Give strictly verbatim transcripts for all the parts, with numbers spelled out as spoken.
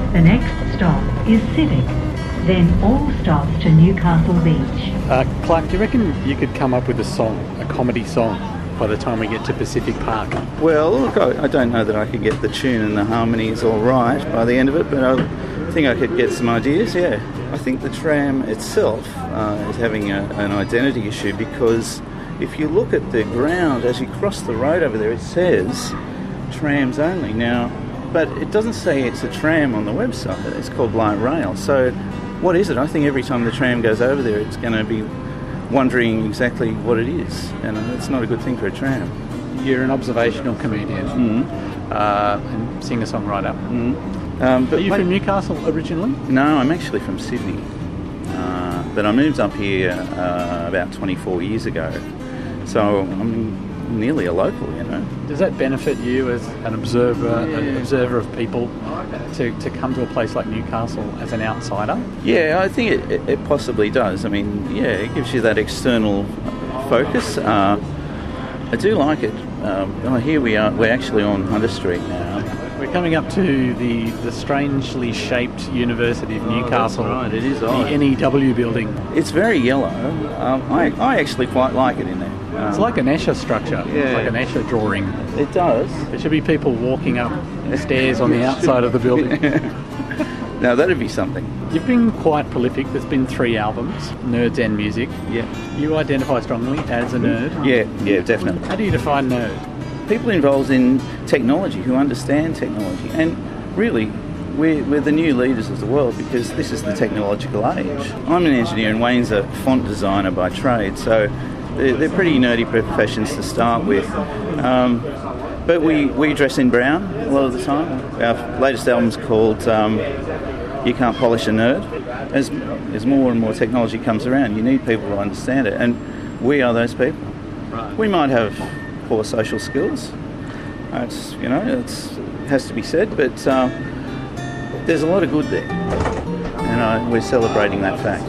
The next stop is Civic, then all stops to Newcastle Beach. Uh, Clark, do you reckon you could come up with a song, a comedy song, by the time we get to Pacific Park? Well, look, I, I don't know that I could get the tune and the harmonies all right by the end of it, but I think I could get some ideas, yeah. I think the tram itself uh, is having a, an identity issue because if you look at the ground as you cross the road over there, it says trams only. Now, but it doesn't say it's a tram on the website. It's called light rail. So what is it? I think every time the tram goes over there, it's going to be wondering exactly what it is, and it's not a good thing for a tram. You're an observational comedian Mm-hmm. uh, and singer-songwriter. Mm-hmm. Um, but Are you like, from Newcastle originally? No, I'm actually from Sydney. Uh, but I moved up here uh, about twenty-four years ago. So I'm nearly a local, you know. Does that benefit you as an observer, Yeah. an observer of people, to, to come to a place like Newcastle as an outsider? Yeah, I think it, it, it possibly does. I mean, yeah, it gives you that external focus. Uh, I do like it. Um, oh, here we are. We're actually on Hunter Street now. We're coming up to the, the strangely shaped University of Newcastle. Oh, that's right, it is the odd. N E W building. It's very yellow. Um, I, I actually quite like it in there. Um, It's like an Escher structure, Yeah. like an Escher drawing. It does. There should be people walking up stairs on the outside of the building. Now, that'd be something. You've been quite prolific. There's been three albums, Nerds and Music. Yeah. You identify strongly as a nerd. Yeah, yeah, definitely. How do you define nerd? People involved in technology who understand technology. And really, we're, we're the new leaders of the world because this is the technological age. I'm an engineer and Wayne's a font designer by trade, so they're, they're pretty nerdy professions to start with. Um, but we, we dress in brown a lot of the time. Our latest album's called um, You Can't Polish a Nerd. As, as more and more technology comes around, you need people to understand it, and we are those people. Right. We might have poor social skills. It's, you know, it's, it has to be said, but uh, there's a lot of good there, and uh, we're celebrating that fact.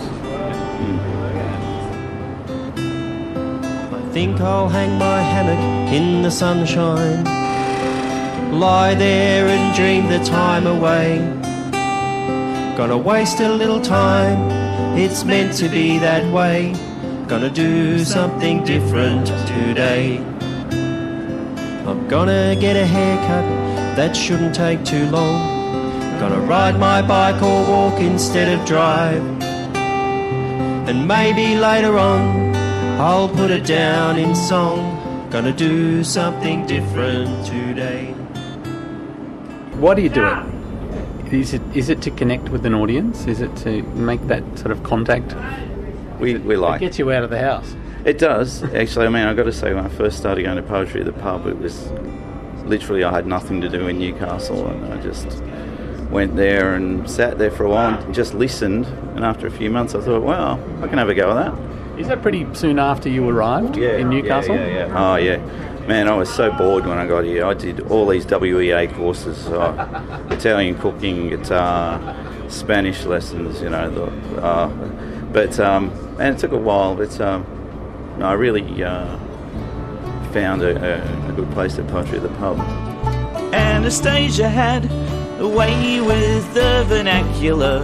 I think I'll hang my hammock in the sunshine, lie there and dream the time away. Gonna waste a little time, it's meant to be that way. Gonna do something different today. I'm gonna get a haircut, that shouldn't take too long. Gonna ride my bike or walk instead of drive. And maybe later on I'll put it down in song. Gonna do something different today. Why do you do it? Is it is it to connect with an audience? Is it to make that sort of contact? We, we It like gets you out of the house. it. Does, actually. I mean, I've got to say, when I first started going to poetry at the pub, it was literally I had nothing to do in Newcastle, and I just went there and sat there for a while and just listened. And after a few months, I thought, well, I can have a go at that. Is that pretty soon after you arrived in Newcastle? Yeah, yeah, yeah. Oh, yeah. Man, I was so bored when I got here. I did all these W E A courses, uh, Italian cooking, guitar, Spanish lessons, you know. The, uh, but, um, and it took a while, but um, no, I really uh, found a, a, a good place at Poetry at the Pub. Anastasia had a way with the vernacular,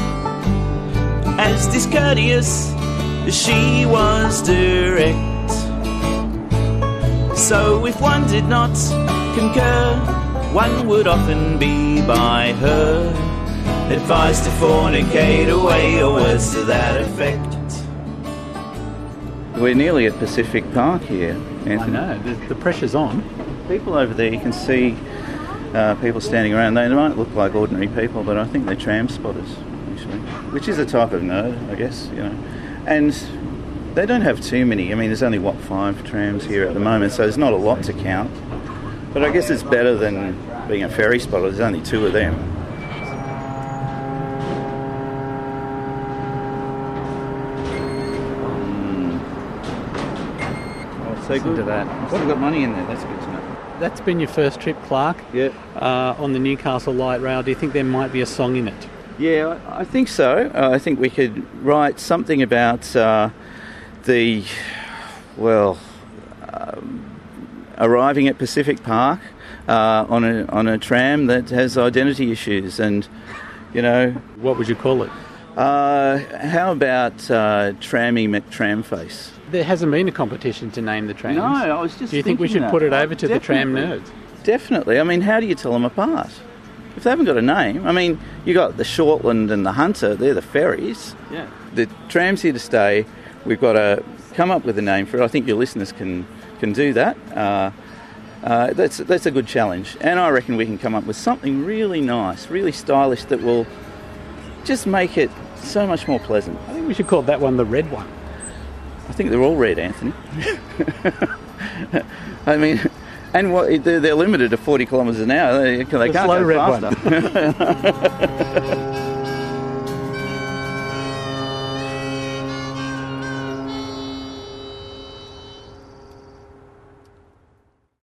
as discourteous as she was direct. So if one did not concur, one would often be by her advised to fornicate away, or words to that effect. We're nearly at Pacific Park here, Anthony. I know, the, the pressure's on. People over there, you can see uh, people standing around. They might look like ordinary people, but I think they're tram spotters, actually, which is a type of nerd, I guess, you know. And they don't have too many. I mean, there's only, what, five trams here at the moment, so there's not a lot to count. But I guess it's better than being a ferry spotter. There's only two of them. Mm. Oh, so Listen good. to that. I've still got money in there. That's good to know. That's been your first trip, Clark, Yeah. uh, on the Newcastle Light Rail. Do you think there might be a song in it? Yeah, I I think so. Uh, I think we could write something about uh, the, well, um, arriving at Pacific Park uh, on a on a tram that has identity issues, and You know, What would you call it? uh, how about uh, Trammy McTramface? There hasn't been a competition to name the trams. No, I was just Do you think we thinking should that. put it over to the tram Definitely. nerds? Definitely. I mean, how do you tell them apart? If they haven't got a name, I mean, you got the Shortland and the Hunter, they're the ferries. Yeah. The tram's here to stay. We've got to come up with a name for it. I think your listeners can, can do that. Uh, uh, that's, that's a good challenge. And I reckon we can come up with something really nice, really stylish that will just make it so much more pleasant. I think we should call that one the red one. I think they're all red, Anthony. I mean, and what they're, they're limited to forty kilometres an hour. They, they can't slow go red one. faster.